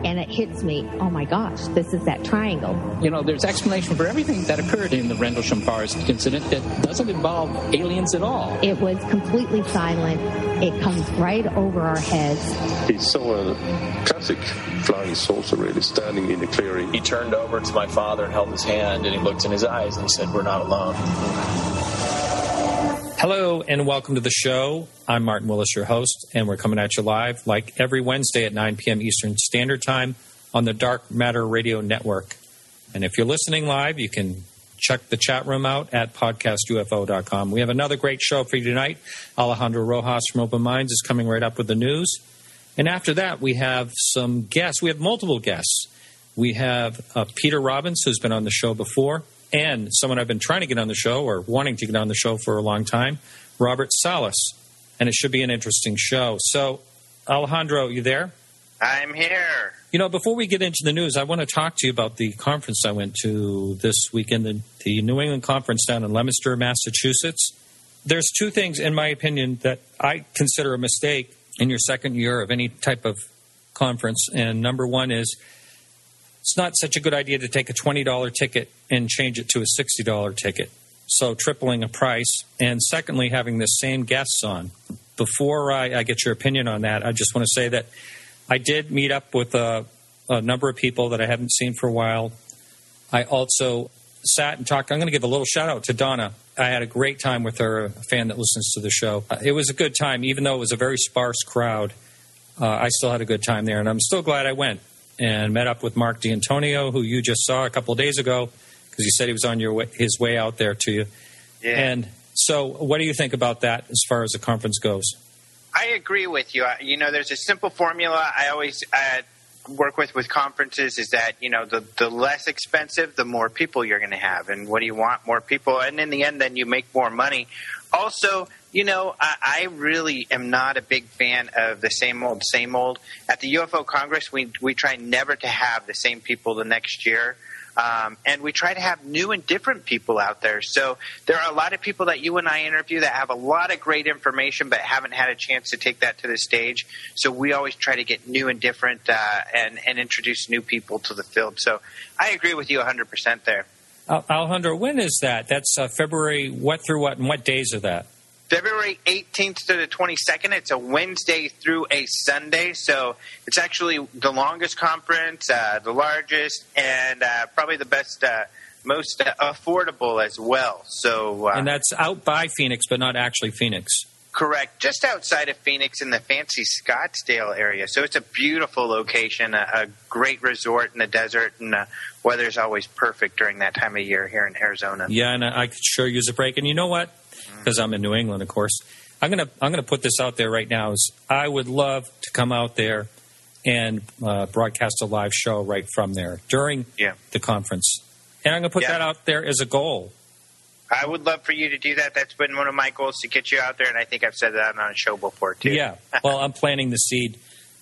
and it hits me, oh my gosh, this is that triangle. You know, there's explanation for everything that occurred in the Rendlesham Forest incident that doesn't involve aliens at all. It was completely silent. It comes right over our heads. He saw a classic flying saucer really standing in the clearing. He turned over to my father and held his hand, and he looked in his eyes and he said, "We're not alone." Hello and welcome to the show. I'm Martin Willis, your host, and we're coming at you live like every Wednesday at 9 p.m. Eastern Standard Time on the Dark Matter Radio Network. And if you're listening live, you can check the chat room out at podcastufo.com. We have another great show for you tonight. Alejandro Rojas from Open Minds is coming right up with the news. And after that, we have some guests. We have multiple guests. We have Peter Robbins, who's been on the show before, and someone I've been trying to get on the show or wanting to get on the show for a long time, Robert Salas. And it should be an interesting show. So, Alejandro, you there? I'm here. You know, before we get into the news, I want to talk to you about the conference I went to this weekend, the New England Conference down in Leominster, Massachusetts. There's two things, in my opinion, that I consider a mistake in your second year of any type of conference. And number one is, it's not such a good idea to take a $20 ticket and change it to a $60 ticket, so tripling a price. And secondly, having the same guests on. Before I get your opinion on that, I just want to say that I did meet up with a number of people that I haven't seen for a while. I also sat and talked. I'm going to give a little shout-out to Donna. I had a great time with her, a fan that listens to the show. It was a good time. Even though it was a very sparse crowd, I still had a good time there, and I'm still glad I went. And met up with Mark D'Antonio, who you just saw a couple of days ago, because he said he was on his way out there to you. Yeah. And so what do you think about that as far as the conference goes? I agree with you. You know, there's a simple formula I always work with conferences is that, you know, the less expensive, the more people you're going to have. And what do you want? More people. And in the end, then you make more money. Also, you know, I really am not a big fan of the same old, same old. At the UFO Congress, we try never to have the same people the next year. And we try to have new and different people out there. So there are a lot of people that you and I interview that have a lot of great information but haven't had a chance to take that to the stage. So we always try to get new and different and introduce new people to the field. So I agree with you 100% there. Alejandro, when is that? That's February what through what, and what days are that? February 18th to the 22nd. It's a Wednesday through a Sunday, so it's actually the longest conference, the largest, and probably the best, most affordable as well. So, and that's out by Phoenix, but not actually Phoenix. Correct. Just outside of Phoenix in the fancy Scottsdale area. So it's a beautiful location, a great resort in the desert, and weather's always perfect during that time of year here in Arizona. Yeah, and I could sure use a break. And you know what? Because I'm in New England, of course. I'm gonna put this out there right now. Is I would love to come out there and broadcast a live show right from there during the conference. And I'm going to put that out there as a goal. I would love for you to do that. That's been one of my goals, to get you out there, and I think I've said that on a show before, too. Yeah. Well, I'm planting the seed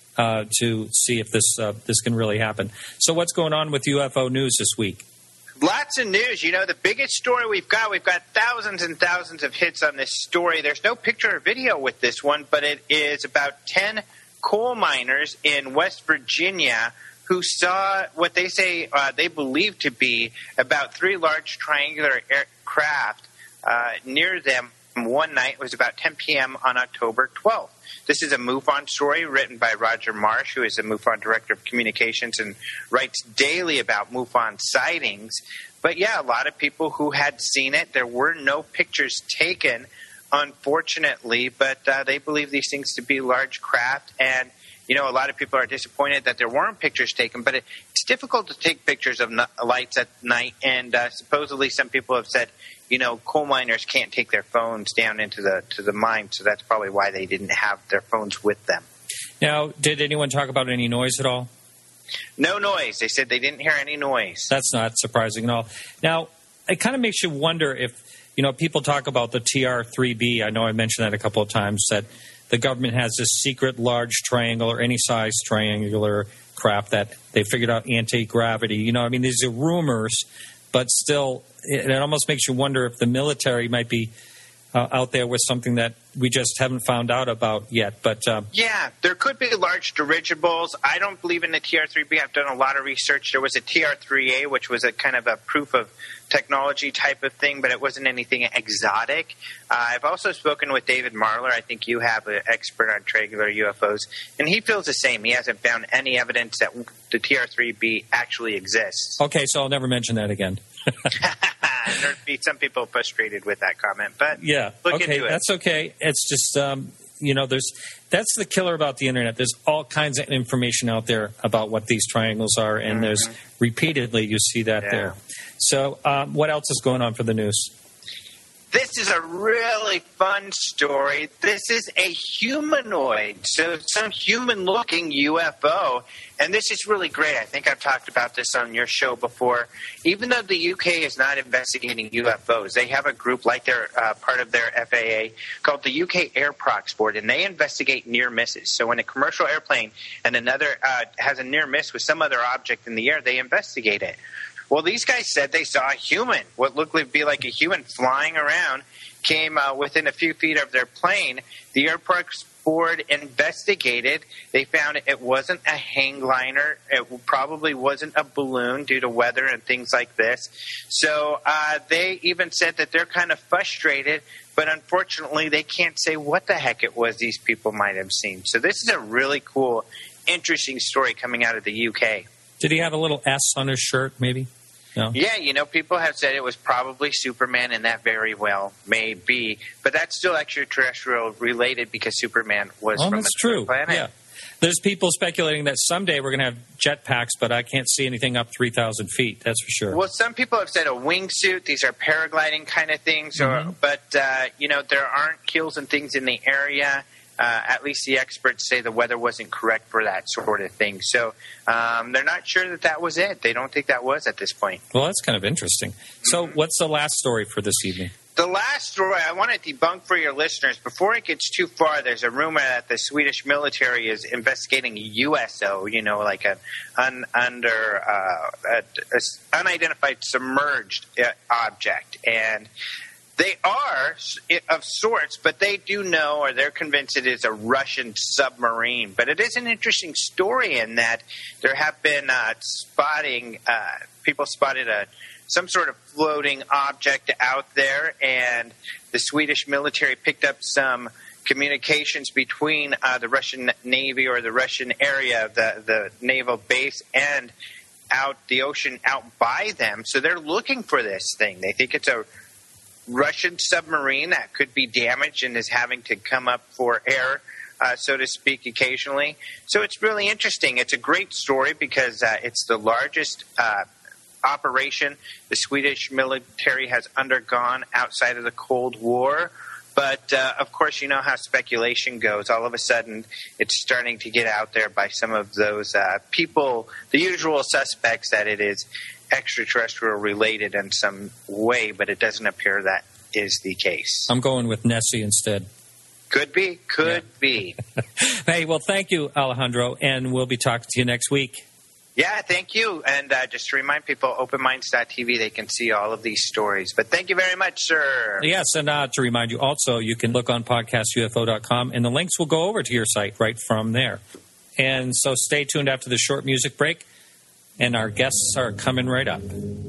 to see if this can really happen. So what's going on with UFO news this week? Lots of news. You know, the biggest story we've got thousands and thousands of hits on this story. There's no picture or video with this one, but it is about 10 coal miners in West Virginia who saw what they say they believe to be about 3 large triangular aircraft near them one night. It was about 10 p.m. on October 12th. This is a MUFON story written by Roger Marsh, who is the MUFON Director of Communications and writes daily about MUFON sightings. But, yeah, a lot of people who had seen it. There were no pictures taken, unfortunately, but they believe these things to be large craft. And, you know, a lot of people are disappointed that there weren't pictures taken, but it's difficult to take pictures of lights at night. And supposedly some people have said, you know, coal miners can't take their phones down into the mine, so that's probably why they didn't have their phones with them. Now, did anyone talk about any noise at all? No noise. They said they didn't hear any noise. That's not surprising at all. Now, it kind of makes you wonder if, you know, people talk about the TR-3B. I know I mentioned that a couple of times, that the government has this secret large triangle or any size triangular craft that they figured out anti-gravity. You know, I mean, these are rumors, but still, it almost makes you wonder if the military might be out there with something that we just haven't found out about yet. But yeah, there could be large dirigibles. I don't believe in the TR-3B. I've done a lot of research. There was a TR-3A, which was a kind of a proof of technology type of thing, but it wasn't anything exotic. I've also spoken with David Marler. I think you have an expert on triangular UFOs, and he feels the same. He hasn't found any evidence that the TR-3B actually exists. Okay, so I'll never mention that again. There'd be some people frustrated with that comment, but yeah, look okay, into it. That's okay. It's just that's the killer about the internet. There's all kinds of information out there about what these triangles are, and there's repeatedly you see that there. So, what else is going on for the news? This is a really fun story. This is a humanoid, so some human-looking UFO, and this is really great. I think I've talked about this on your show before. Even though the UK is not investigating UFOs, they have a group like they're part of their FAA called the UK Air Prox Board, and they investigate near misses. So when a commercial airplane and another has a near miss with some other object in the air, they investigate it. Well, these guys said they saw a human, what looked to be like a human flying around, came within a few feet of their plane. The Air Prox Board investigated. They found it wasn't a hang liner. It probably wasn't a balloon due to weather and things like this. So they even said that they're kind of frustrated, but unfortunately they can't say what the heck it was these people might have seen. So this is a really cool, interesting story coming out of the UK. Did he have a little S on his shirt, maybe? No? Yeah, people have said it was probably Superman, and that very well may be. But that's still extraterrestrial related because Superman was from a planet. Yeah. There's people speculating that someday we're going to have jetpacks, but I can't see anything up 3,000 feet, that's for sure. Well, some people have said a wingsuit. These are paragliding kind of things. But there aren't kills and things in the area. At least the experts say the weather wasn't correct for that sort of thing. So they're not sure that was it. They don't think that was at this point. Well, that's kind of interesting. So what's the last story for this evening? The last story I want to debunk for your listeners, before it gets too far, there's a rumor that the Swedish military is investigating a USO, like an unidentified submerged object. And they are of sorts, but they do know, or they're convinced it is a Russian submarine. But it is an interesting story in that there have been people spotted some sort of floating object out there, and the Swedish military picked up some communications between the Russian Navy or the Russian area of the naval base and out the ocean out by them. So they're looking for this thing. They think it's a Russian submarine that could be damaged and is having to come up for air, so to speak, occasionally. So it's really interesting. It's a great story because it's the largest operation the Swedish military has undergone outside of the Cold War. But, of course, you know how speculation goes. All of a sudden, it's starting to get out there by some of those people, the usual suspects, that it is extraterrestrial related in some way, but it doesn't appear that is the case. I'm going with Nessie instead. Could be. Hey, well, thank you, Alejandro, and we'll be talking to you next week. Yeah, thank you. And just to remind people, openminds.tv, they can see all of these stories. But thank you very much, sir. Yes, and to remind you also, you can look on podcastufo.com, and the links will go over to your site right from there. And so stay tuned after the short music break, and our guests are coming right up.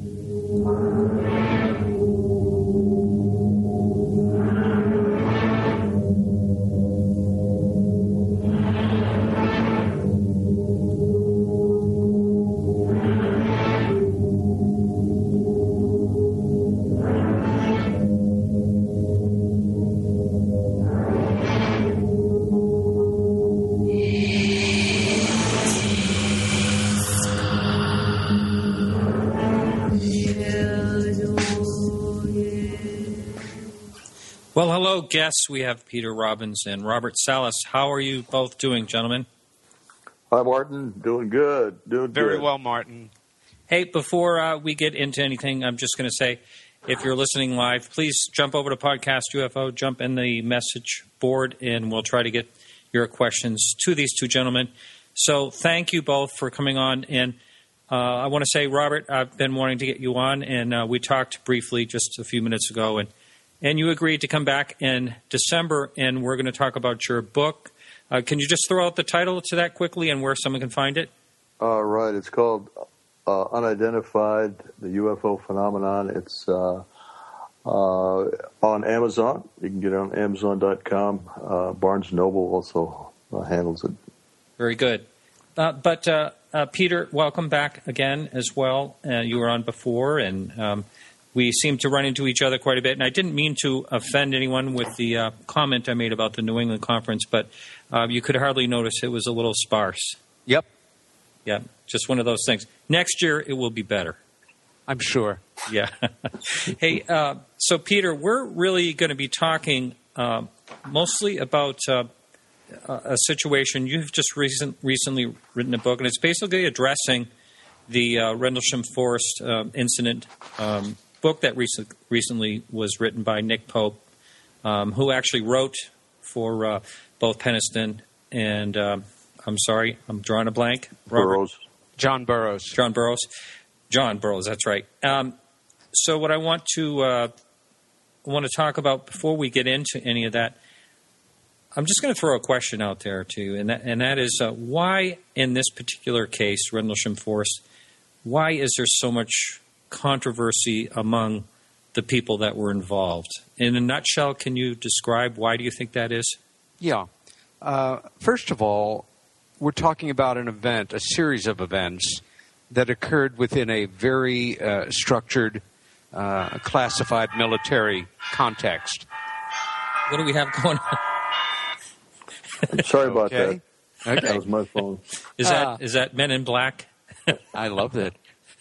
Well, hello, guests. We have Peter Robbins and Robert Salas. How are you both doing, gentlemen? Hi, Martin. Doing good. Very well, Martin. Hey, before we get into anything, I'm just going to say, if you're listening live, please jump over to Podcast UFO, jump in the message board, and we'll try to get your questions to these two gentlemen. So thank you both for coming on. And I want to say, Robert, I've been wanting to get you on, and we talked briefly just a few minutes ago, and And you agreed to come back in December, and we're going to talk about your book. Can you just throw out the title to that quickly and where someone can find it? Right. It's called Unidentified, the UFO Phenomenon. It's on Amazon. You can get it on Amazon.com. Barnes & Noble also handles it. Very good. But Peter, welcome back again as well. You were on before, and we seem to run into each other quite a bit. And I didn't mean to offend anyone with the comment I made about the New England Conference, but you could hardly notice it was a little sparse. Yep. Yeah, just one of those things. Next year, it will be better. I'm sure. Yeah. Hey, so Peter, we're really going to be talking mostly about a situation. You've just recently written a book, and it's basically addressing the Rendlesham Forest incident book that recently was written by Nick Pope, who actually wrote for both Penniston and, I'm sorry, I'm drawing a blank. John Burroughs. John Burroughs, that's right. So what I want to talk about before we get into any of that, I'm just going to throw a question out there to you, and that is why in this particular case, Rendlesham Forest, why is there so much controversy among the people that were involved? In a nutshell, can you describe why do you think that is? Yeah. First of all, we're talking about an event, a series of events that occurred within a very structured, classified military context. What do we have going on? I'm sorry about that. Okay. That was my phone. Is that Men in Black? I love that.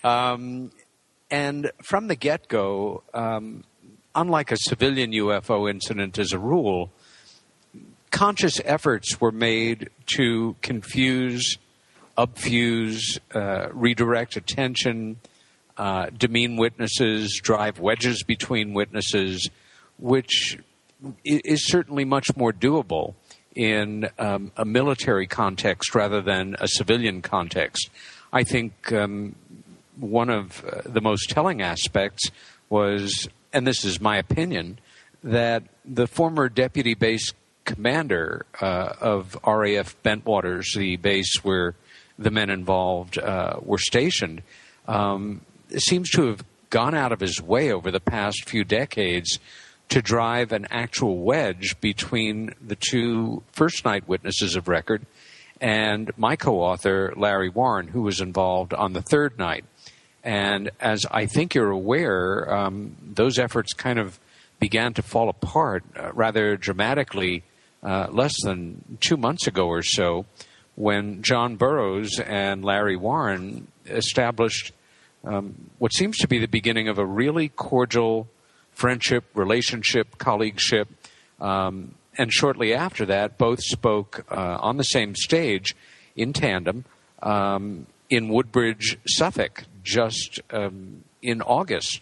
And from the get-go, unlike a civilian UFO incident as a rule, conscious efforts were made to confuse, obfuse, redirect attention, demean witnesses, drive wedges between witnesses, which is certainly much more doable in a military context rather than a civilian context. I think one of the most telling aspects was, and this is my opinion, that the former deputy base commander of RAF Bentwaters, the base where the men involved were stationed, seems to have gone out of his way over the past few decades to drive an actual wedge between the two first-night witnesses of record and my co-author, Larry Warren, who was involved on the third night. And as I think you're aware, those efforts kind of began to fall apart rather dramatically less than 2 months ago or so, when John Burroughs and Larry Warren established what seems to be the beginning of a really cordial friendship, relationship, colleagueship. And shortly after that, both spoke on the same stage in tandem in Woodbridge, Suffolk, just in August,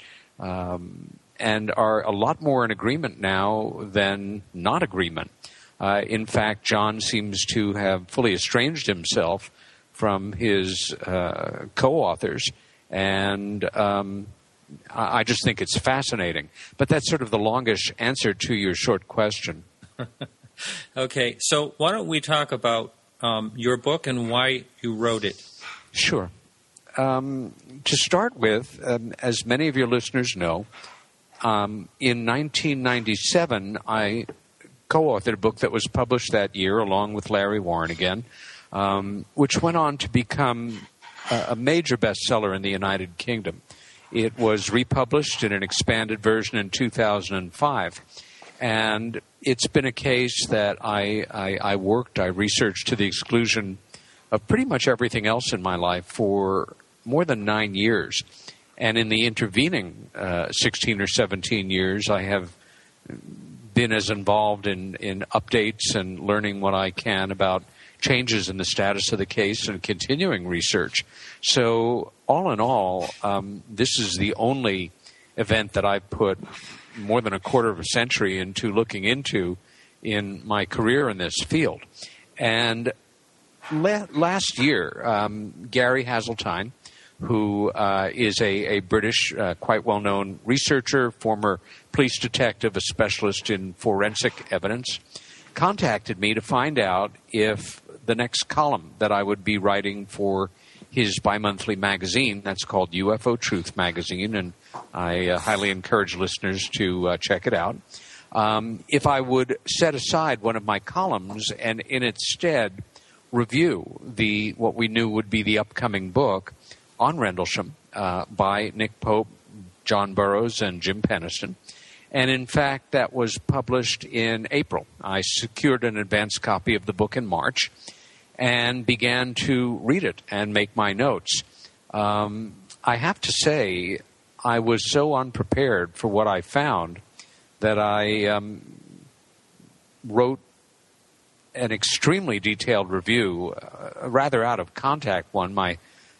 and are a lot more in agreement now than not agreement. In fact, John seems to have fully estranged himself from his co-authors, and I just think it's fascinating. But that's sort of the longish answer to your short question. Okay, so why don't we talk about your book and why you wrote it? Sure. To start with, as many of your listeners know, in 1997, I co-authored a book that was published that year along with Larry Warren again, which went on to become a major bestseller in the United Kingdom. It was republished in an expanded version in 2005. And it's been a case that I researched to the exclusion of pretty much everything else in my life for more than 9 years. And in the intervening 16 or 17 years, I have been as involved in updates and learning what I can about changes in the status of the case and continuing research. So all in all, this is the only event that I've put more than a quarter of a century into looking into in my career in this field. And last year, Gary Hazeltine, who is a British, quite well-known researcher, former police detective, a specialist in forensic evidence, contacted me to find out if the next column that I would be writing for his bi-monthly magazine, that's called UFO Truth Magazine, and I highly encourage listeners to check it out, if I would set aside one of my columns and in its stead review what we knew would be the upcoming book on Rendlesham by Nick Pope, John Burroughs, and Jim Penniston. And in fact, that was published in April. I secured an advance copy of the book in March and began to read it and make my notes. I have to say, I was so unprepared for what I found that I wrote an extremely detailed review, a rather out of contact one. My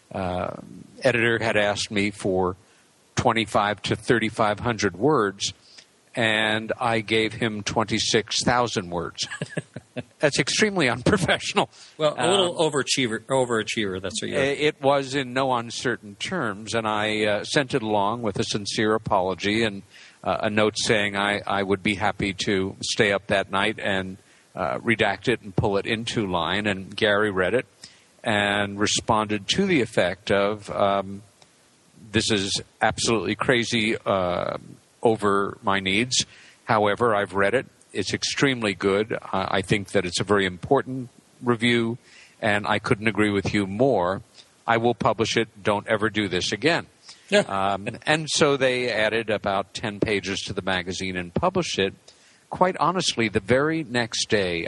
editor had asked me for 2,500 to 3,500 words, and I gave him 26,000 words. That's extremely unprofessional. Well, a little overachiever. That's what you. It was in no uncertain terms, and I sent it along with a sincere apology and a note saying I would be happy to stay up that night and redact it and pull it into line. And Gary read it and responded to the effect of, this is absolutely crazy over my needs. However, I've read it. It's extremely good. I think that it's a very important review, and I couldn't agree with you more. I will publish it. Don't ever do this again. Yeah. And so they added about 10 pages to the magazine and published it. Quite honestly, the very next day,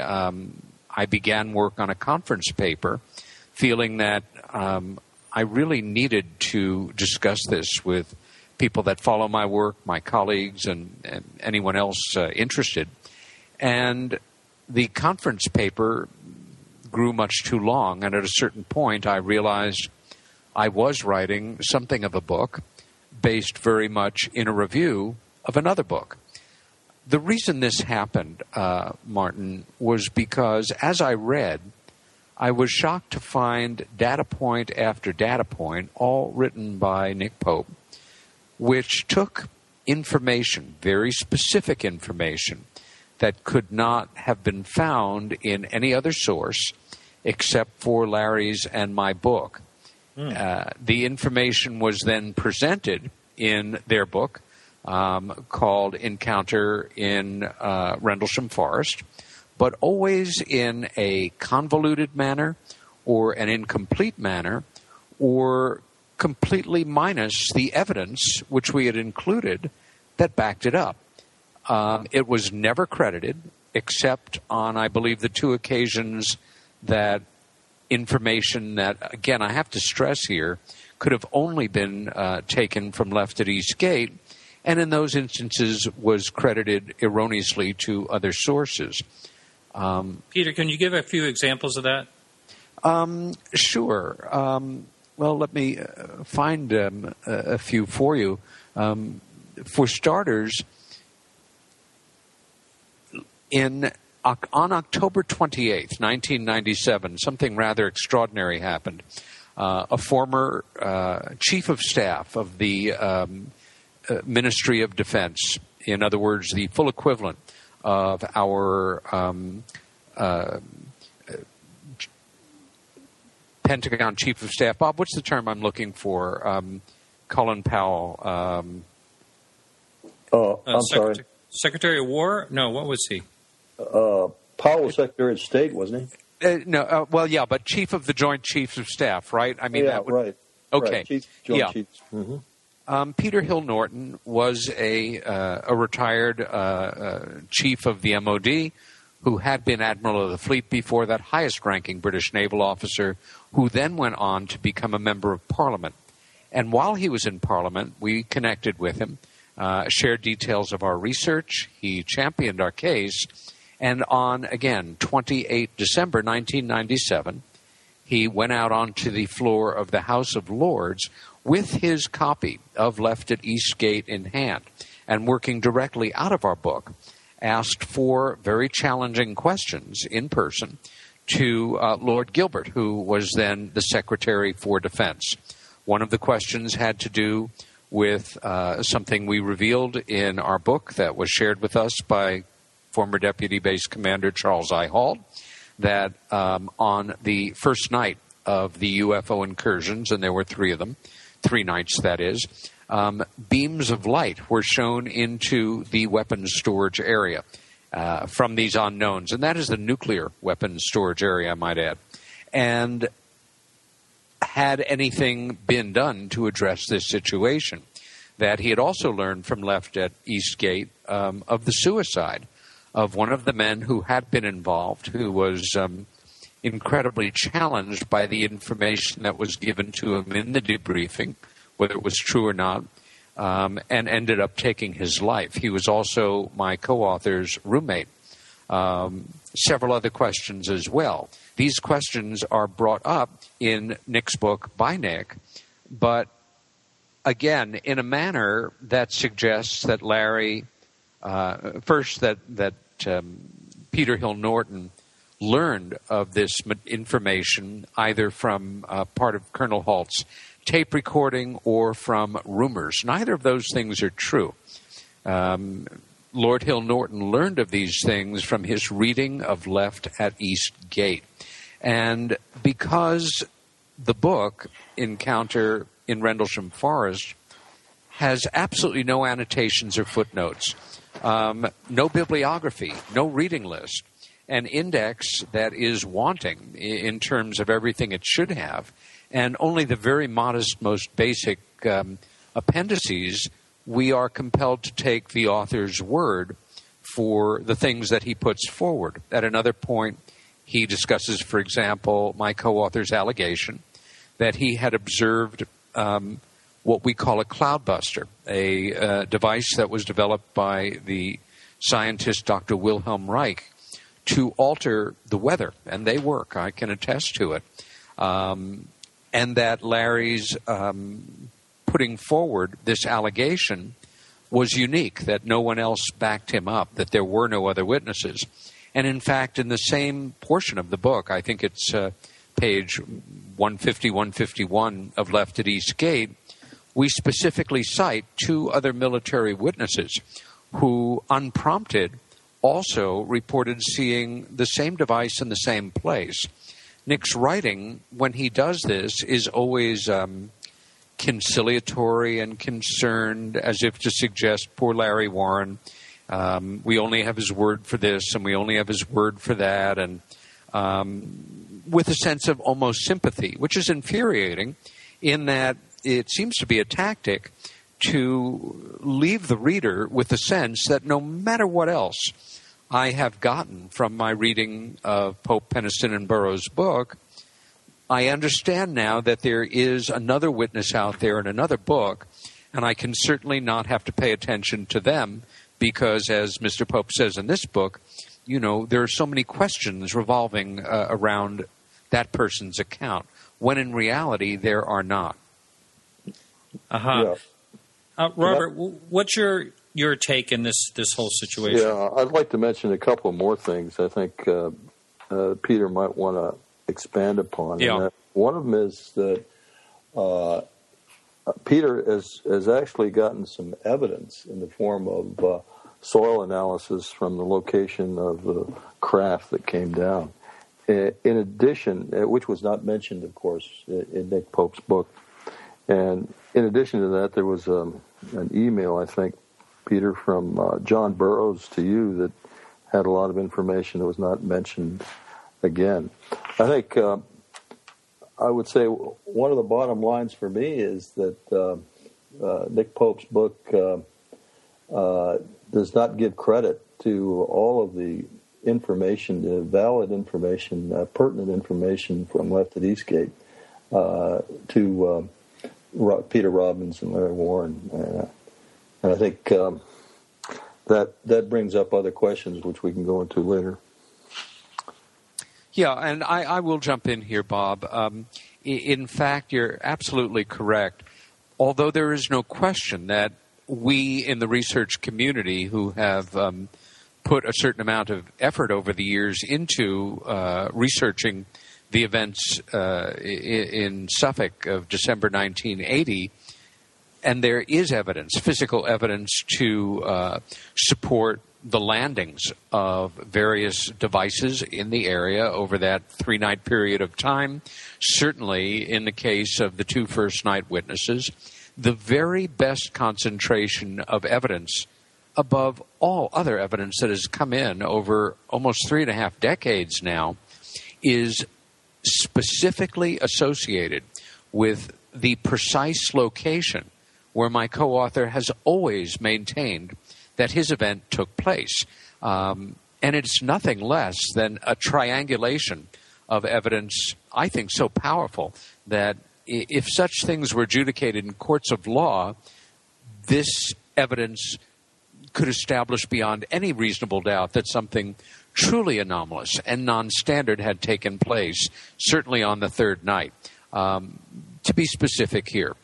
I began work on a conference paper, feeling that I really needed to discuss this with people that follow my work, my colleagues, and anyone else interested. And the conference paper grew much too long, and at a certain point I realized I was writing something of a book based very much in a review of another book. The reason this happened, Martin, was because as I read, I was shocked to find data point after data point, all written by Nick Pope, which took information, very specific information, that could not have been found in any other source except for Larry's and my book. The information was then presented in their book called Encounter in Rendlesham Forest, but always in a convoluted manner or an incomplete manner or completely minus the evidence which we had included that backed it up. It was never credited except on, I believe, the two occasions that information that, again, I have to stress here, could have only been taken from Left at East Gate, and in those instances was credited erroneously to other sources. Peter, can you give a few examples of that? Sure. Well, let me find a few for you. For starters, on October 28th, 1997, something rather extraordinary happened. A former chief of staff of the Ministry of Defense, in other words, the full equivalent of our Pentagon chief of staff. Bob, what's the term I'm looking for? Colin Powell. I'm sorry. Secretary of War? No, what was he? Powell was Secretary of State, wasn't he? No, well, yeah, but Chief of the Joint Chiefs of Staff, right? I mean, that would, right. Okay, right. Joint Chiefs. Mm-hmm. Peter Hill Norton was a retired chief of the MOD who had been Admiral of the Fleet before that, highest-ranking British naval officer, who then went on to become a member of Parliament. And while he was in Parliament, we connected with him, shared details of our research. He championed our case. And on, again, 28 December 1997, he went out onto the floor of the House of Lords with his copy of Left at East Gate in hand and working directly out of our book, asked four very challenging questions in person to Lord Gilbert, who was then the Secretary for Defense. One of the questions had to do with something we revealed in our book that was shared with us by former Deputy Base Commander Charles I. Hall, that on the first night of the UFO incursions, and there were 3 of them, 3 nights that is, beams of light were shown into the weapons storage area from these unknowns. And that is the nuclear weapons storage area, I might add. And had anything been done to address this situation? That he had also learned from left at Eastgate of the suicide of one of the men who had been involved, who was incredibly challenged by the information that was given to him in the debriefing, whether it was true or not, and ended up taking his life. He was also my co-author's roommate. Several other questions as well. These questions are brought up in Nick's book by Nick, but again, in a manner that suggests that Larry, first that Peter Hill Norton learned of this information either from part of Colonel Halt's tape recording or from rumors. Neither of those things are true. Lord Hill Norton learned of these things from his reading of Left at Eastgate. And because the book, Encounter in Rendlesham Forest, has absolutely no annotations or footnotes, no bibliography, no reading list, an index that is wanting in terms of everything it should have, and only the very modest, most basic appendices, we are compelled to take the author's word for the things that he puts forward. At another point, he discusses, for example, my co-author's allegation that he had observed what we call a cloudbuster, a device that was developed by the scientist Dr. Wilhelm Reich to alter the weather. And they work. I can attest to it. And that Larry's putting forward this allegation was unique, that no one else backed him up, that there were no other witnesses. And in fact, in the same portion of the book, I think it's page 150, 151 of Left at Eastgate, we specifically cite 2 other military witnesses who, unprompted, also reported seeing the same device in the same place. Nick's writing, when he does this, is always conciliatory and concerned, as if to suggest, poor Larry Warren, we only have his word for this and we only have his word for that, and with a sense of almost sympathy, which is infuriating in that it seems to be a tactic to leave the reader with the sense that no matter what else I have gotten from my reading of Pope, Penniston, and Burroughs' book, I understand now that there is another witness out there in another book, and I can certainly not have to pay attention to them because, as Mr. Pope says in this book, you know, there are so many questions revolving around that person's account, when in reality there are not. Yeah. Robert, what's your take in this whole situation? Yeah, I'd like to mention a couple more things I think Peter might want to expand upon. Yeah. One of them is that Peter has actually gotten some evidence in the form of soil analysis from the location of the craft that came down. In addition, which was not mentioned, of course, in Nick Pope's book. And in addition to that, there was an email, I think, Peter, from John Burroughs to you that had a lot of information that was not mentioned again. I think I would say one of the bottom lines for me is that Nick Pope's book does not give credit to all of the information, the valid information, pertinent information from Left at Eastgate to Peter Robbins and Larry Warren. And I think that brings up other questions which we can go into later. Yeah, and I will jump in here, Bob. In fact, you're absolutely correct. Although there is no question that we in the research community who have put a certain amount of effort over the years into researching the events in Suffolk of December 1980, and there is evidence, physical evidence, to support the landings of various devices in the area over that 3-night period of time. Certainly, in the case of the 2 first-night witnesses, the very best concentration of evidence above all other evidence that has come in over almost 3.5 decades now is specifically associated with the precise location where my co-author has always maintained that his event took place. And it's nothing less than a triangulation of evidence, I think, so powerful that if such things were adjudicated in courts of law, this evidence could establish beyond any reasonable doubt that something truly anomalous and non-standard had taken place, certainly on the 3rd night. To be specific here,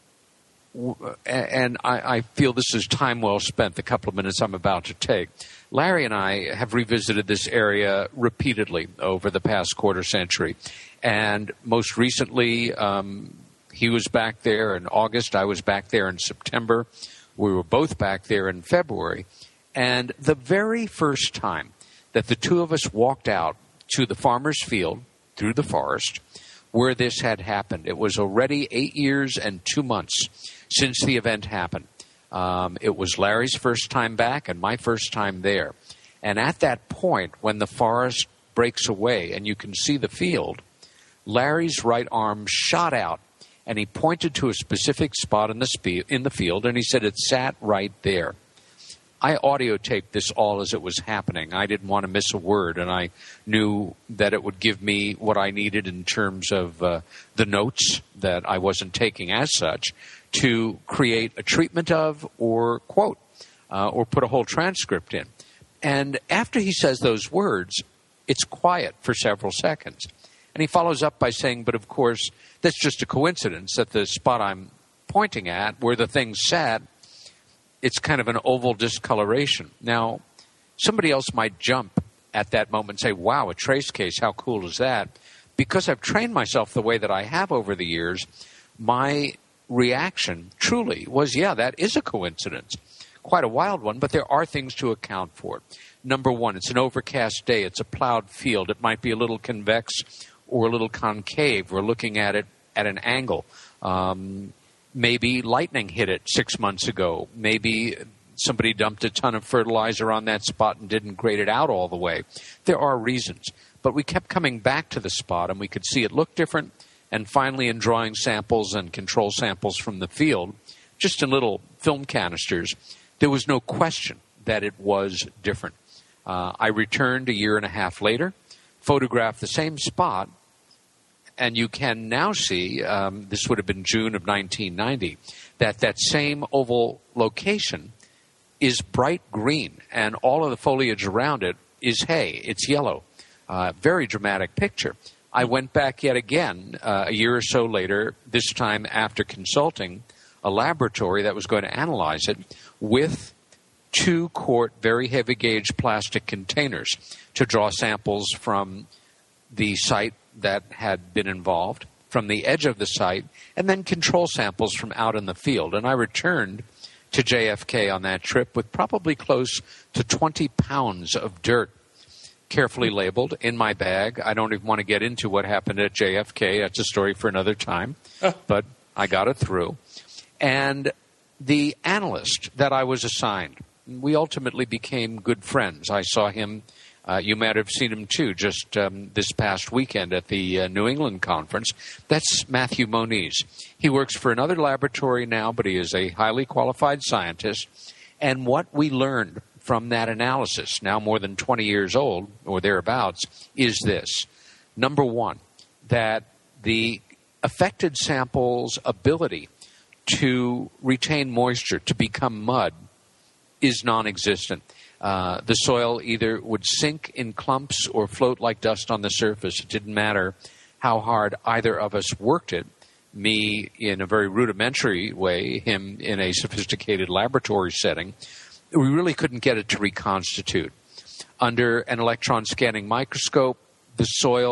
and I feel this is time well spent, the couple of minutes I'm about to take. Larry and I have revisited this area repeatedly over the past quarter century. And most recently, he was back there in August. I was back there in September. We were both back there in February. And the very first time that the two of us walked out to the farmer's field through the forest where this had happened, it was already 8 years and 2 months since the event happened. It was Larry's first time back and my first time there. And at that point, when the forest breaks away and you can see the field, Larry's right arm shot out and he pointed to a specific spot in the field and he said it sat right there. I audio taped this all as it was happening. I didn't want to miss a word, and I knew that it would give me what I needed in terms of the notes that I wasn't taking as such to create a treatment of or quote or put a whole transcript in. And after he says those words, it's quiet for several seconds. And he follows up by saying, but of course, that's just a coincidence that the spot I'm pointing at where the thing sat, it's kind of an oval discoloration. Now, somebody else might jump at that moment and say, wow, a trace case, how cool is that? Because I've trained myself the way that I have over the years, my reaction truly was, yeah, that is a coincidence. Quite a wild one, but there are things to account for. Number one, it's an overcast day. It's a plowed field. It might be a little convex or a little concave. We're looking at it at an angle. Maybe lightning hit it 6 months ago. Maybe somebody dumped a ton of fertilizer on that spot and didn't grade it out all the way. There are reasons. But we kept coming back to the spot, and we could see it looked different. And finally, in drawing samples and control samples from the field, just in little film canisters, there was no question that it was different. I returned 1.5 years later, photographed the same spot, and you can now see, this would have been June of 1990, that same oval location is bright green, and all of the foliage around it is hay. It's yellow. Very dramatic picture. I went back yet again 1 year or so later, this time after consulting a laboratory that was going to analyze it with 2-quart very heavy gauge plastic containers to draw samples from the site that had been involved, from the edge of the site, and then control samples from out in the field. And I returned to JFK on that trip with probably close to 20 pounds of dirt carefully labeled in my bag. I don't even want to get into what happened at JFK. That's a story for another time. But I got it through. And the analyst that I was assigned, we ultimately became good friends. I saw him. You might have seen him, too, just this past weekend at the New England conference. That's Matthew Moniz. He works for another laboratory now, but he is a highly qualified scientist. And what we learned from that analysis, now more than 20 years old or thereabouts, is this. Number one, that the affected sample's ability to retain moisture, to become mud, is non-existent. The soil either would sink in clumps or float like dust on the surface. It didn't matter how hard either of us worked it, me in a very rudimentary way, him in a sophisticated laboratory setting. We really couldn't get it to reconstitute. Under an electron scanning microscope, the soil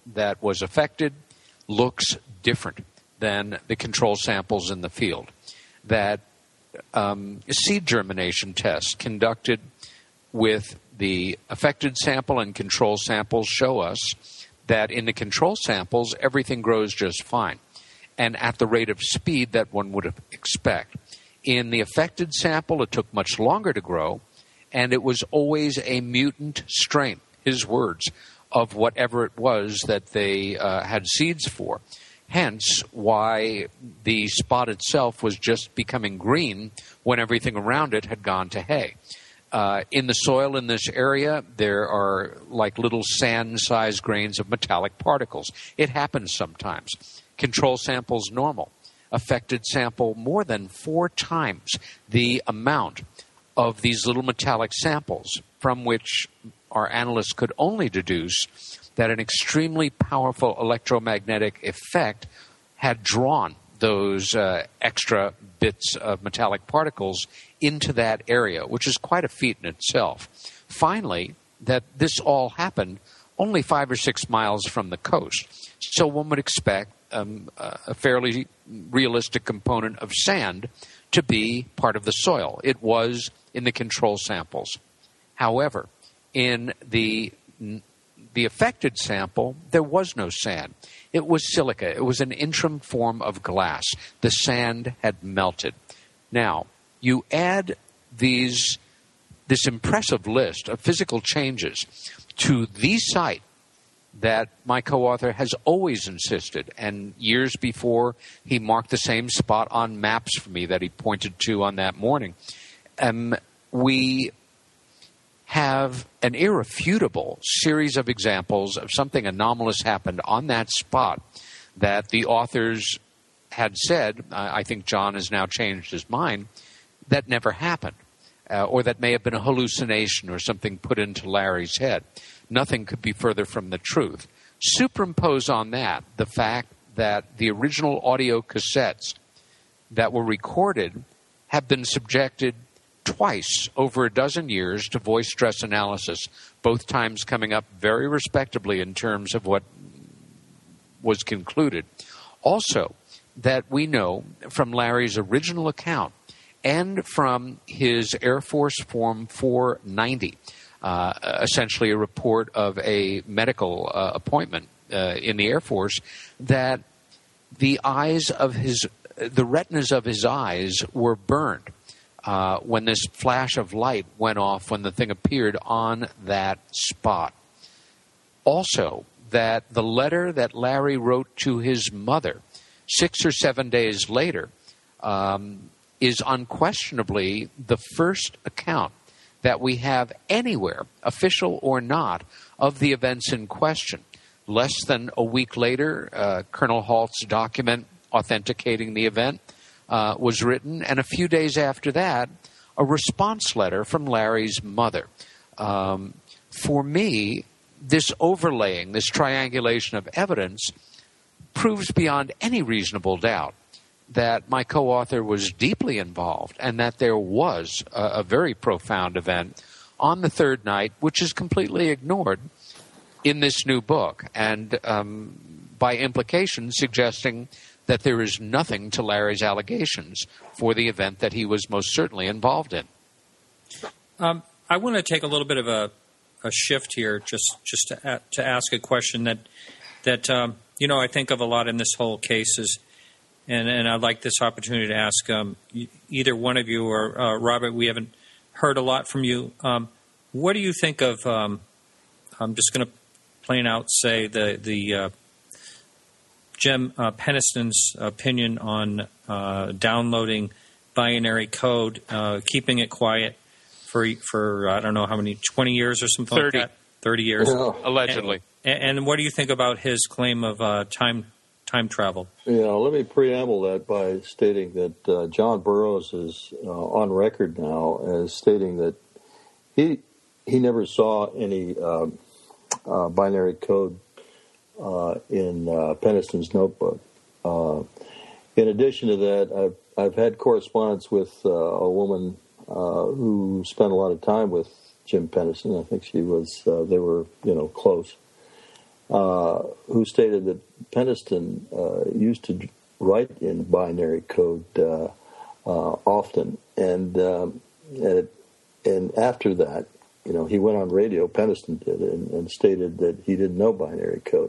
that was affected looks different than the control samples in the field. That seed germination tests conducted with the affected sample and control samples show us that in the control samples, everything grows just fine and at the rate of speed that one would expect. In the affected sample, it took much longer to grow, and it was always a mutant strain, his words, of whatever it was that they had seeds for. Hence why the spot itself was just becoming green when everything around it had gone to hay. In the soil in this area, there are like little sand-sized grains of metallic particles. It happens sometimes. Control samples normal. Affected sample more than 4 times the amount of these little metallic samples, from which our analysts could only deduce that an extremely powerful electromagnetic effect had drawn those extra bits of metallic particles into that area, which is quite a feat in itself. Finally, that this all happened only 5 or 6 miles from the coast. So one would expect a fairly realistic component of sand to be part of the soil. It was in the control samples. However, in the affected sample, there was no sand. It was silica. It was an interim form of glass. The sand had melted. Now, you add this impressive list of physical changes to the site that my co-author has always insisted, and years before he marked the same spot on maps for me that he pointed to on that morning. We have an irrefutable series of examples of something anomalous happened on that spot that the authors had said, I think John has now changed his mind, that never happened, or that may have been a hallucination or something put into Larry's head. Nothing could be further from the truth. Superimpose on that the fact that the original audio cassettes that were recorded have been subjected twice over a dozen years to voice stress analysis, both times coming up very respectably in terms of what was concluded. Also, that we know from Larry's original account and from his Air Force Form 490, essentially a report of a medical appointment in the Air Force, that the retinas of his eyes were burned when this flash of light went off when the thing appeared on that spot. Also, that the letter that Larry wrote to his mother 6 or 7 days later is unquestionably the first account that we have anywhere, official or not, of the events in question. Less than a week later, Colonel Halt's document authenticating the event was written, and a few days after that, a response letter from Larry's mother. For me, this overlaying, this triangulation of evidence proves beyond any reasonable doubt that my co-author was deeply involved and that there was a very profound event on the third night, which is completely ignored in this new book, and by implication suggesting that there is nothing to Larry's allegations for the event that he was most certainly involved in. I want to take a little bit of a shift here, just to ask a question that I think of a lot in this whole case is, and I'd like this opportunity to ask either one of you or Robert. We haven't heard a lot from you. What do you think of? I'm just going to plain out say the Jim Peniston's opinion on downloading binary code, keeping it quiet for I don't know how many, 20 years or something 30. like that. 30 years. Yeah. Allegedly. And what do you think about his claim of time travel? Yeah, let me preamble that by stating that John Burroughs is on record now as stating that he never saw any binary code in Peniston's notebook. In addition to that, I've had correspondence with a woman who spent a lot of time with Jim Peniston. I think she was they were close, who stated that Penniston used to write in binary code often, and after that, he went on radio. Penniston did, and stated that he didn't know binary code.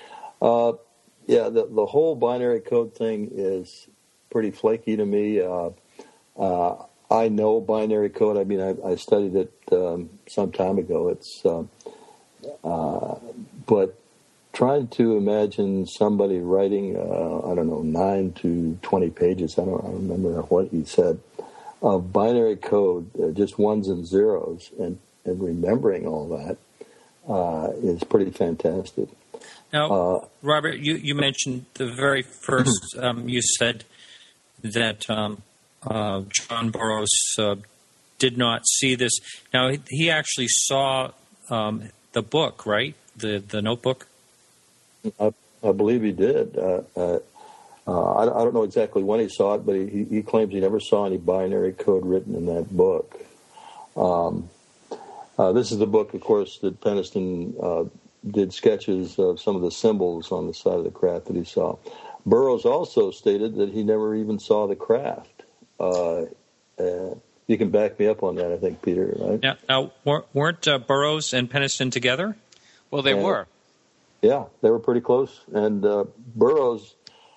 The whole binary code thing is pretty flaky to me. I know binary code. I mean, I studied it some time ago. But trying to imagine somebody writing, 9 to 20 pages, I don't remember what he said, of binary code, just ones and zeros, and remembering all that is pretty fantastic. Now, Robert, you mentioned the very first, you said that John Burroughs did not see this. Now, he actually saw the book, right? The notebook? I believe he did. I don't know exactly when he saw it, but he claims he never saw any binary code written in that book. This is the book, of course, that Penniston did sketches of some of the symbols on the side of the craft that he saw. Burroughs also stated that he never even saw the craft. You can back me up on that, I think, Peter, right? Yeah. Now, weren't Burroughs and Penniston together? Well, they were. Yeah, they were pretty close. And Burroughs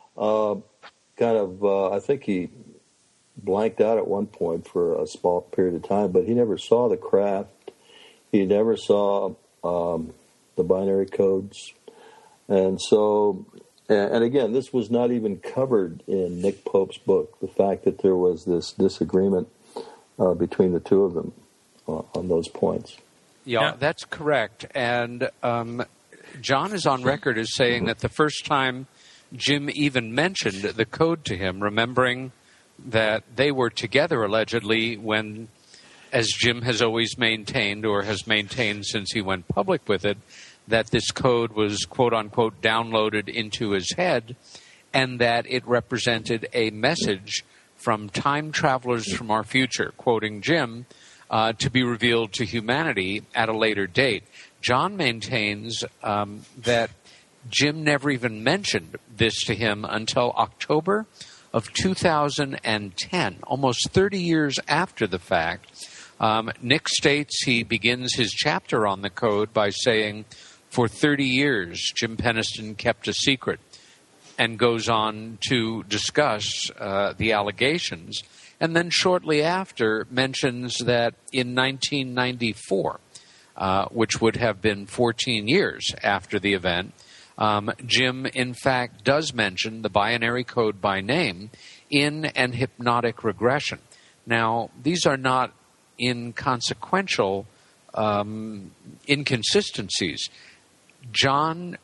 I think he blanked out at one point for a small period of time, but he never saw the craft. He never saw the binary codes. And so, and again, this was not even covered in Nick Pope's book, the fact that there was this disagreement between the two of them on those points. Yeah, that's correct. And John is on record as saying that the first time Jim even mentioned the code to him, remembering that they were together allegedly when, as Jim has always maintained, or has maintained since he went public with it, that this code was, quote-unquote, downloaded into his head, and that it represented a message from time travelers from our future, quoting Jim, to be revealed to humanity at a later date. John maintains that Jim never even mentioned this to him until October of 2010, almost 30 years after the fact. Nick states he begins his chapter on the code by saying, for 30 years, Jim Penniston kept a secret, and goes on to discuss the allegations. And then shortly after mentions that in 1994, which would have been 14 years after the event, Jim, in fact, does mention the binary code by name in an hypnotic regression. Now, these are not inconsequential inconsistencies. John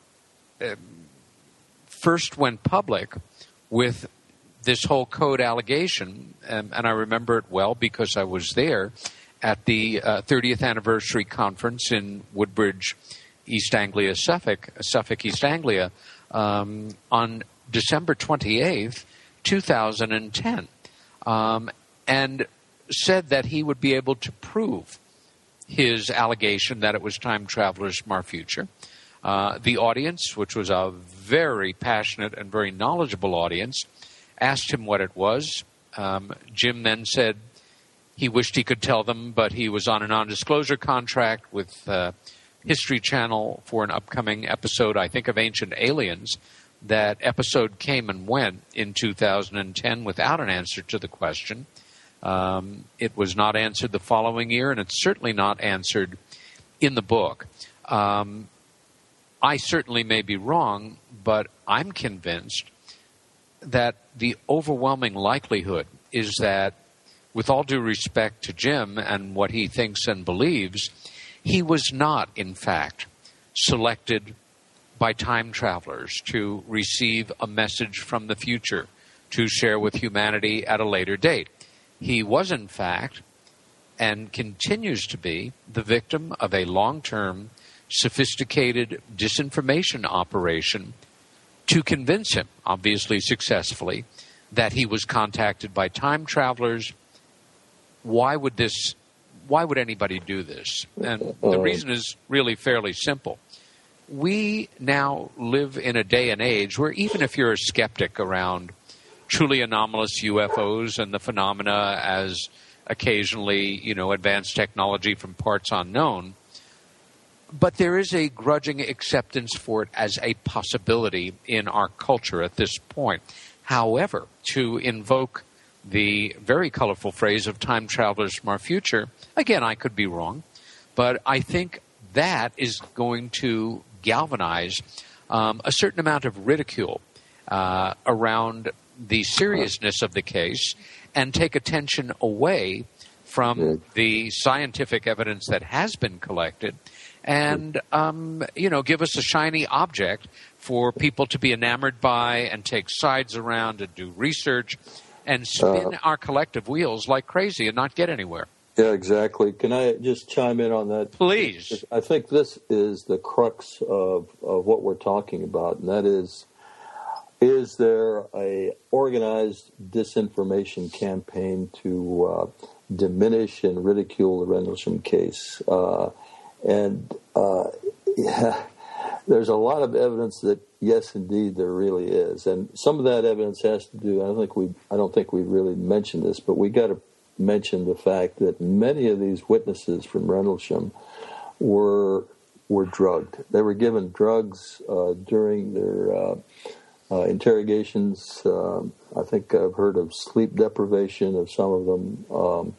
first went public with this whole code allegation, and I remember it well because I was there at the 30th anniversary conference in Woodbridge, East Anglia, Suffolk, East Anglia, on December 28th, 2010, and said that he would be able to prove his allegation that it was time travelers from our future. The audience, which was a very passionate and very knowledgeable audience, asked him what it was. Jim then said he wished he could tell them, but he was on a non-disclosure contract with History Channel for an upcoming episode, I think, of Ancient Aliens. That episode came and went in 2010 without an answer to the question. It was not answered the following year, and it's certainly not answered in the book. I certainly may be wrong, but I'm convinced that the overwhelming likelihood is that, with all due respect to Jim and what he thinks and believes, he was not, in fact, selected by time travelers to receive a message from the future to share with humanity at a later date. He was, in fact, and continues to be, the victim of a long-term, sophisticated disinformation operation to convince him, obviously successfully, that he was contacted by time travelers. Why would anybody do this? And the reason is really fairly simple. we now live in a day and age where even if you're a skeptic around truly anomalous UFOs and the phenomena as occasionally, advanced technology from parts unknown, but there is a grudging acceptance for it as a possibility in our culture at this point. However, to invoke the very colorful phrase of time travelers from our future, again, I could be wrong, but I think that is going to galvanize a certain amount of ridicule around the seriousness of the case and take attention away from the scientific evidence that has been collected and, give us a shiny object for people to be enamored by and take sides around and do research and spin our collective wheels like crazy and not get anywhere. Yeah, exactly. Can I just chime in on that? Please. I think this is the crux of what we're talking about, and that is there a organized disinformation campaign to diminish and ridicule the Rendlesham case? There's a lot of evidence that yes, indeed, there really is, and some of that evidence has to do. I don't think we've really mentioned this, but we got to mention the fact that many of these witnesses from Rendlesham were drugged. They were given drugs during their interrogations. I think I've heard of sleep deprivation of some of them,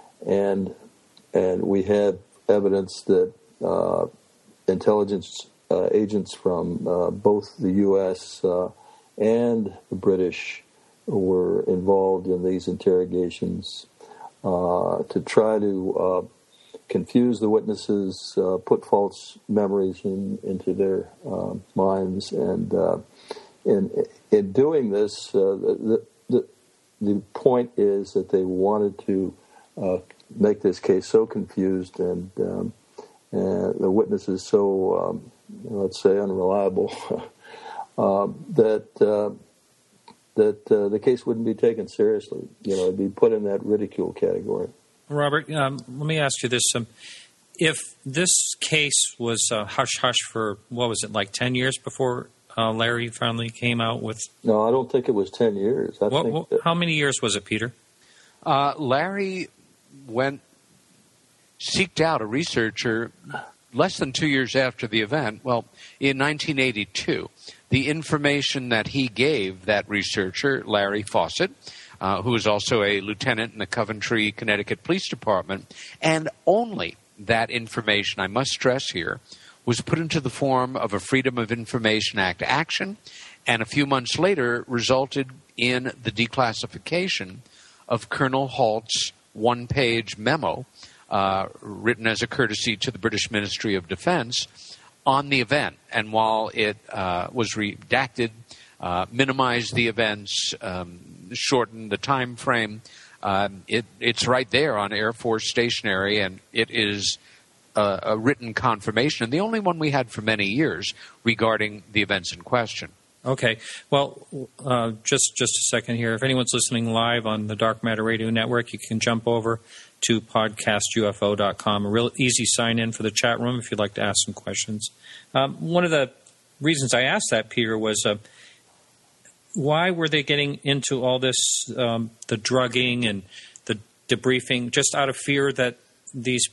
and we have evidence that intelligence agents from both the U.S. And the British were involved in these interrogations to try to confuse the witnesses, put false memories into their minds, and in doing this, the point is that they wanted to make this case so confused and the witnesses so, let's say, unreliable that the case wouldn't be taken seriously. It'd be put in that ridicule category. Robert, let me ask you this. If this case was hush-hush for, 10 years before Larry finally came out with... No, I don't think it was 10 years. How many years was it, Peter? Larry seeked out a researcher less than 2 years after the event. Well, in 1982, the information that he gave that researcher, Larry Fawcett, who was also a lieutenant in the Coventry, Connecticut Police Department, and only that information, I must stress here, was put into the form of a Freedom of Information Act action, and a few months later resulted in the declassification of Colonel Halt's one-page memo, written as a courtesy to the British Ministry of Defense, on the event. And while it was redacted, minimized the events, shortened the time frame, it's right there on Air Force stationery, and it is a written confirmation, and the only one we had for many years regarding the events in question. Okay. Well, just a second here. If anyone's listening live on the Dark Matter Radio Network, you can jump over to podcastufo.com. A real easy sign-in for the chat room if you'd like to ask some questions. One of the reasons I asked that, Peter, was why were they getting into all this, the drugging and the debriefing, just out of fear that these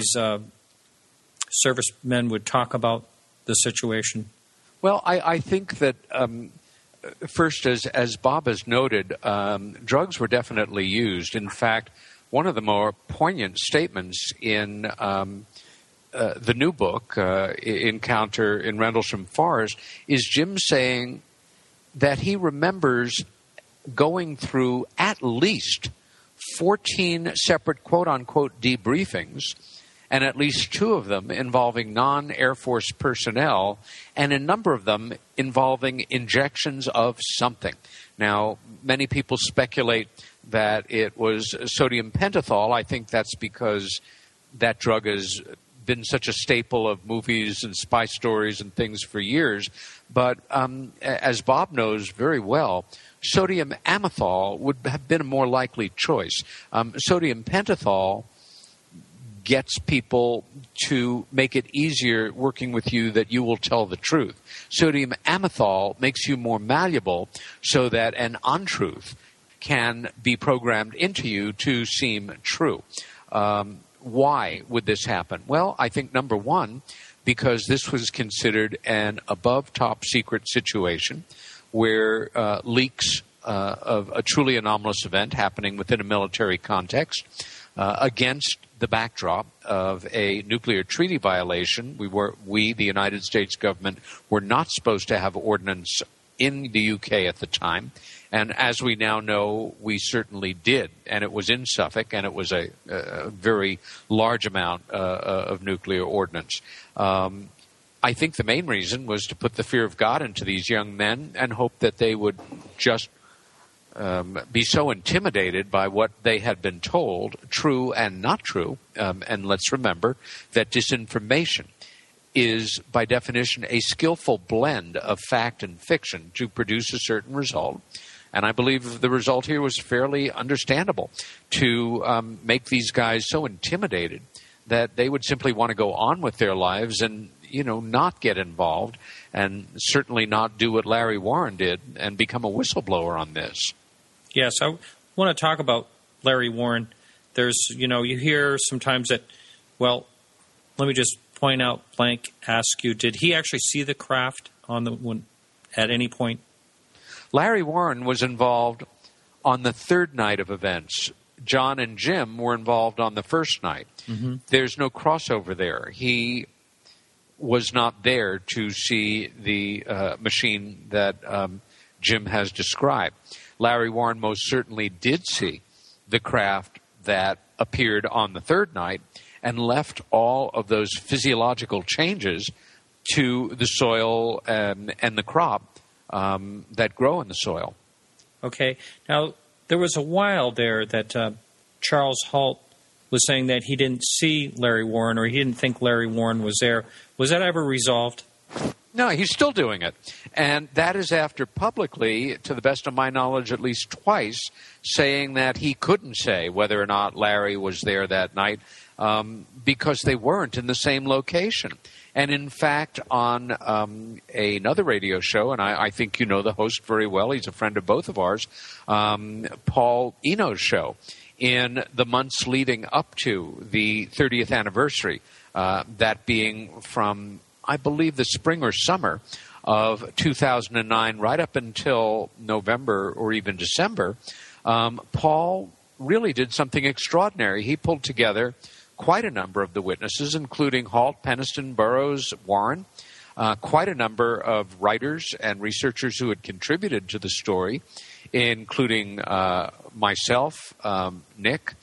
servicemen would talk about the situation? Well, I think that first, as Bob has noted, drugs were definitely used. In fact, one of the more poignant statements in the new book, Encounter in Rendlesham Forest, is Jim saying that he remembers going through at least 14 separate quote-unquote debriefings, and at least 2 of them involving non-Air Force personnel, and a number of them involving injections of something. Now, many people speculate that it was sodium pentothal. I think that's because that drug has been such a staple of movies and spy stories and things for years. But as Bob knows very well, sodium amythol would have been a more likely choice. Sodium pentothal gets people to make it easier working with you that you will tell the truth. Sodium amythol makes you more malleable so that an untruth can be programmed into you to seem true. Why would this happen? Well, I think number one, because this was considered an above top secret situation where leaks of a truly anomalous event happening within a military context against the backdrop of a nuclear treaty violation. We, the United States government, were not supposed to have ordnance in the UK at the time. And as we now know, we certainly did. And it was in Suffolk, and it was a very large amount of nuclear ordnance. I think the main reason was to put the fear of God into these young men and hope that they would just be so intimidated by what they had been told, true and not true. And let's remember that disinformation is, by definition, a skillful blend of fact and fiction to produce a certain result. And I believe the result here was fairly understandable, to make these guys so intimidated that they would simply want to go on with their lives and, not get involved, and certainly not do what Larry Warren did and become a whistleblower on this. Yes, I want to talk about Larry Warren. There's, you hear sometimes that, well, let me just point out, blank, ask you, did he actually see the craft at any point? Larry Warren was involved on the third night of events. John and Jim were involved on the first night. Mm-hmm. There's no crossover there. He was not there to see the machine that Jim has described. Larry Warren most certainly did see the craft that appeared on the third night and left all of those physiological changes to the soil and the crop that grow in the soil. Okay. Now, there was a while there that Charles Halt was saying that he didn't see Larry Warren, or he didn't think Larry Warren was there. Was that ever resolved? No, he's still doing it. And that is after publicly, to the best of my knowledge, at least twice, saying that he couldn't say whether or not Larry was there that night because they weren't in the same location. And in fact, on another radio show, and I think you know the host very well, he's a friend of both of ours, Paul Eno's show, in the months leading up to the 30th anniversary, that being from, I believe, the spring or summer of 2009 right up until November or even December, Paul really did something extraordinary. He pulled together quite a number of the witnesses, including Halt, Peniston, Burroughs, Warren, quite a number of writers and researchers who had contributed to the story, including myself, Nick,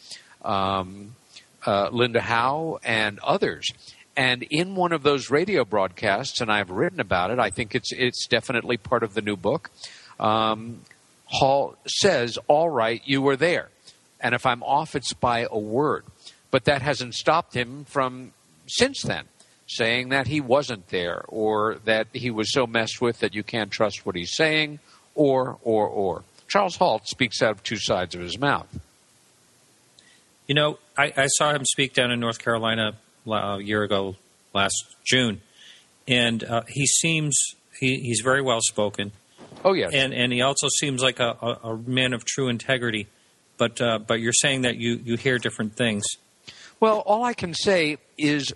Linda Howe, and others. And in one of those radio broadcasts, and I've written about it, I think it's definitely part of the new book, Hall says, all right, you were there. And if I'm off, it's by a word. But that hasn't stopped him from, since then, saying that he wasn't there, or that he was so messed with that you can't trust what he's saying, or. Charles Halt speaks out of two sides of his mouth. I saw him speak down in North Carolina a year ago, last June, and he seems he's very well spoken. Oh yes, and he also seems like a man of true integrity. But you're saying that you hear different things. Well, all I can say is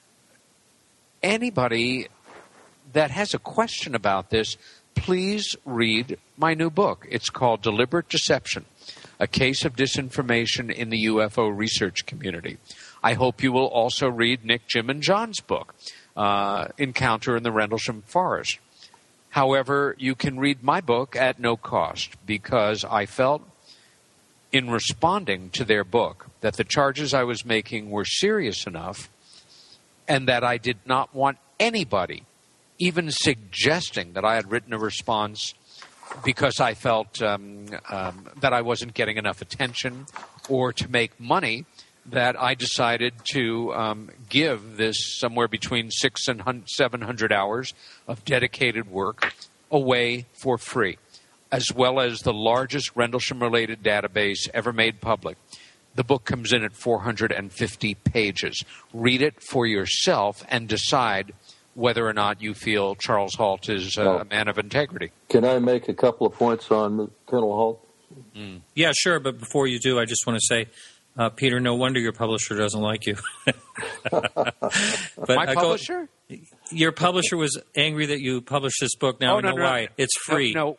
anybody that has a question about this, please read my new book. It's called Deliberate Deception, A Case of Disinformation in the UFO Research Community. I hope you will also read Nick, Jim, and John's book, Encounter in the Rendlesham Forest. However, you can read my book at no cost, because I felt in responding to their book that the charges I was making were serious enough, and that I did not want anybody even suggesting that I had written a response because I felt that I wasn't getting enough attention or to make money, that I decided to give this somewhere between 600 and 700 hours of dedicated work away for free, as well as the largest Rendlesham-related database ever made public. The book comes in at 450 pages. Read it for yourself and decide whether or not you feel Charles Halt is a man of integrity. Can I make a couple of points on Colonel Halt? Yeah, sure. But before you do, I just want to say, Peter, no wonder your publisher doesn't like you. But my publisher? Your publisher was angry that you published this book. Now I know why. It's free. No.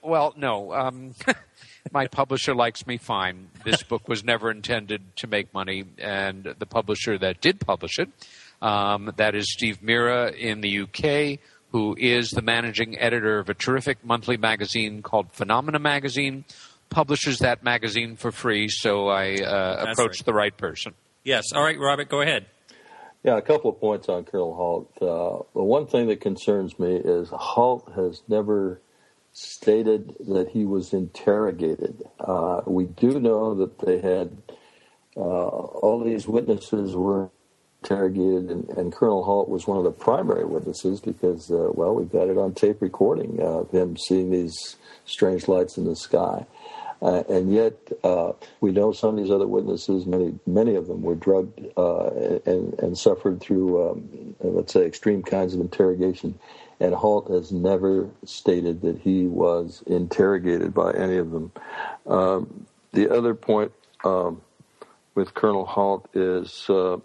My publisher likes me fine. This book was never intended to make money, and the publisher that did publish it, that is Steve Mira in the UK, who is the managing editor of a terrific monthly magazine called Phenomena Magazine, publishes that magazine for free, so I approached the right person. Yes. All right, Robert, go ahead. Yeah, a couple of points on Colonel Halt. The one thing that concerns me is Halt has never stated that he was interrogated. We do know that they had all these witnesses were interrogated, and Colonel Halt was one of the primary witnesses because, we've got it on tape recording of him seeing these strange lights in the sky. And yet, we know some of these other witnesses, many of them were drugged and suffered through, let's say, extreme kinds of interrogation. And Halt has never stated that he was interrogated by any of them. The other point with Colonel Halt is,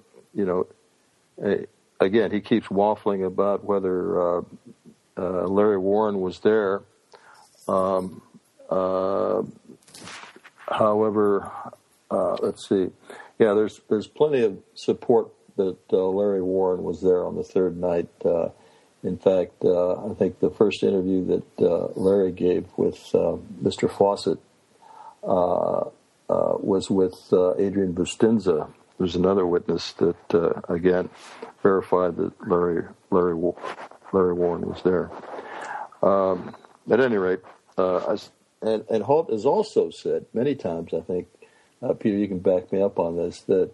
again, he keeps waffling about whether Larry Warren was there. However, let's see. Yeah, there's plenty of support that Larry Warren was there on the third night. In fact, I think the first interview that Larry gave with Mr. Fawcett was with Adrian Bustinza, who's another witness that, again, verified that Larry Warren was there. At any rate, and Halt has also said many times, I think, Peter, you can back me up on this, that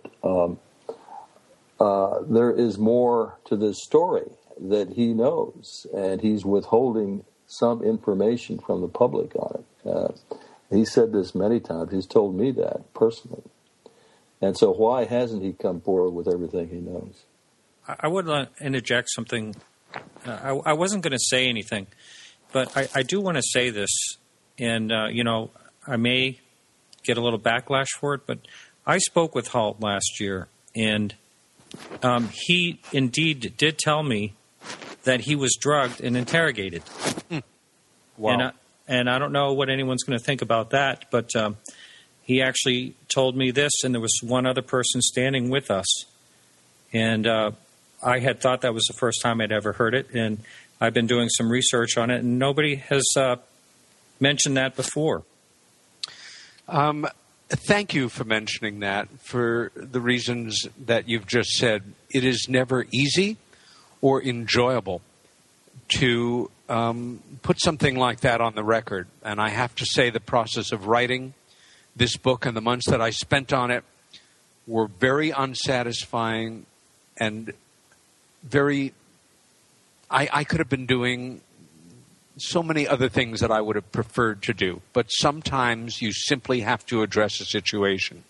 there is more to this story that he knows, and he's withholding some information from the public on it. He said this many times. He's told me that personally. And so why hasn't he come forward with everything he knows? I would interject something. I wasn't going to say anything, but I do want to say this, and, I may get a little backlash for it, but I spoke with Halt last year, and he indeed did tell me that he was drugged and interrogated. Wow. And I don't know what anyone's going to think about that, but he actually told me this, and there was one other person standing with us. And I had thought that was the first time I'd ever heard it, and I've been doing some research on it, and nobody has mentioned that before. Thank you for mentioning that for the reasons that you've just said. It is never easy or enjoyable to put something like that on the record. And I have to say the process of writing this book and the months that I spent on it were very unsatisfying and very... I could have been doing so many other things that I would have preferred to do. But sometimes you simply have to address a situation.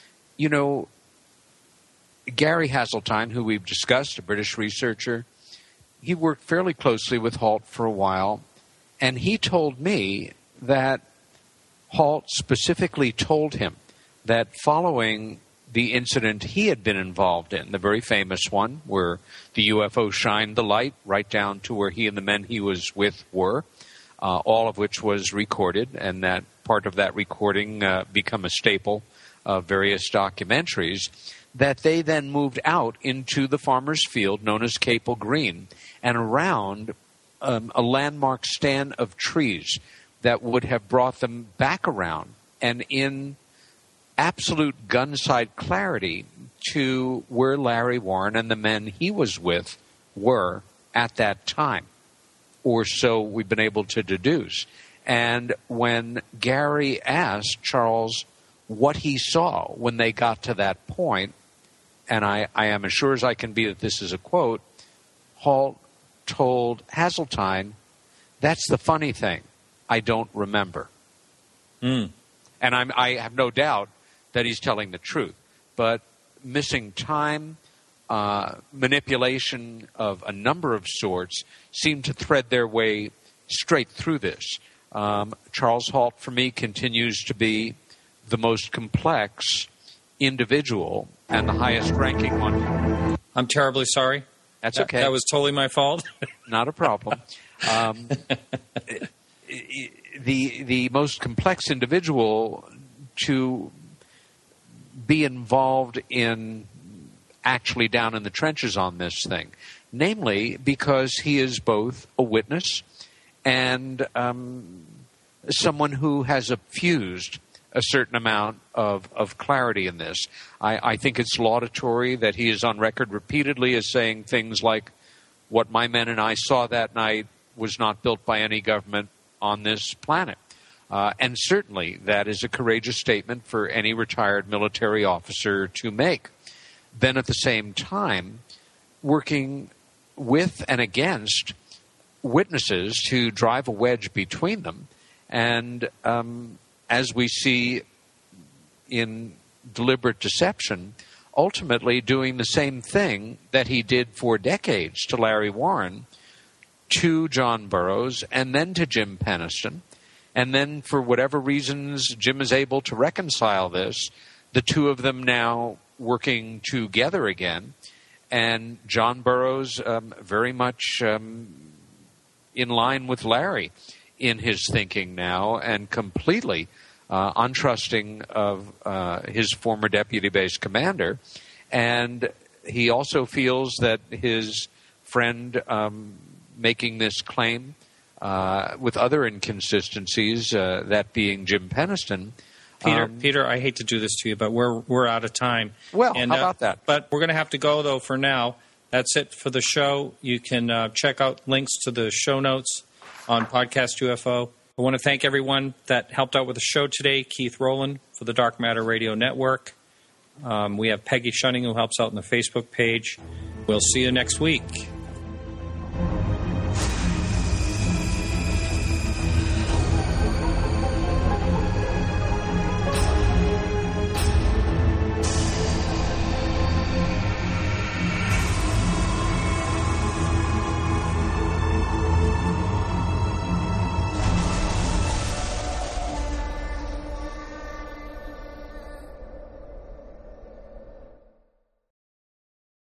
Gary Hasseltine, who we've discussed, a British researcher, he worked fairly closely with Halt for a while, and he told me that Halt specifically told him that following the incident he had been involved in, the very famous one where the UFO shined the light right down to where he and the men he was with were, all of which was recorded, and that part of that recording become a staple of various documentaries, that they then moved out into the farmer's field known as Capel Green and around a landmark stand of trees that would have brought them back around and in absolute gun-sight clarity to where Larry Warren and the men he was with were at that time, or so we've been able to deduce. And when Gary asked Charles what he saw when they got to that point, and I am as sure as I can be that this is a quote, Halt told Hasseltine, "That's the funny thing, I don't remember." And I have no doubt that he's telling the truth. but missing time, manipulation of a number of sorts seem to thread their way straight through this. Charles Halt, for me, continues to be the most complex individual and the highest-ranking one. I'm terribly sorry. That's okay. That was totally my fault. Not a problem. The most complex individual to be involved in actually down in the trenches on this thing, namely because he is both a witness and someone who has fused a certain amount of clarity in this. I think it's laudatory that he is on record repeatedly as saying things like, what my men and I saw that night was not built by any government on this planet. And certainly that is a courageous statement for any retired military officer to make. Then at the same time, working with and against witnesses to drive a wedge between them. And as we see in deliberate deception, ultimately doing the same thing that he did for decades to Larry Warren, to John Burroughs, and then to Jim Penniston. And then for whatever reasons, Jim is able to reconcile this, the two of them now working together again, and John Burroughs very much in line with Larry in his thinking now, and completely untrusting of his former deputy base commander. And he also feels that his friend making this claim with other inconsistencies, that being Jim Penniston. Peter, I hate to do this to you, but we're out of time. Well, how about that? But we're going to have to go, though, for now. That's it for the show. You can check out links to the show notes on Podcast UFO. I want to thank everyone that helped out with the show today. Keith Rowland for the Dark Matter Radio Network. We have Peggy Shunning, who helps out on the Facebook page. We'll see you next week.